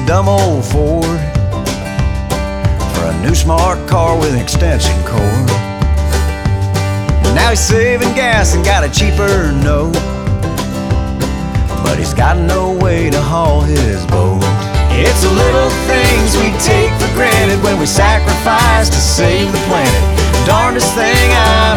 dumb old Ford for a new smart car with an extension cord. Now he's saving gas and got a cheaper note, but he's got no way to haul his boat. It's the little things we take for granted when we sacrifice to save the planet. Darndest thing I've